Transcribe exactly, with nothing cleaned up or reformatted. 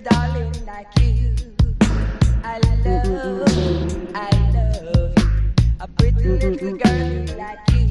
darling like you. I love, I love you. A pretty little girl like you.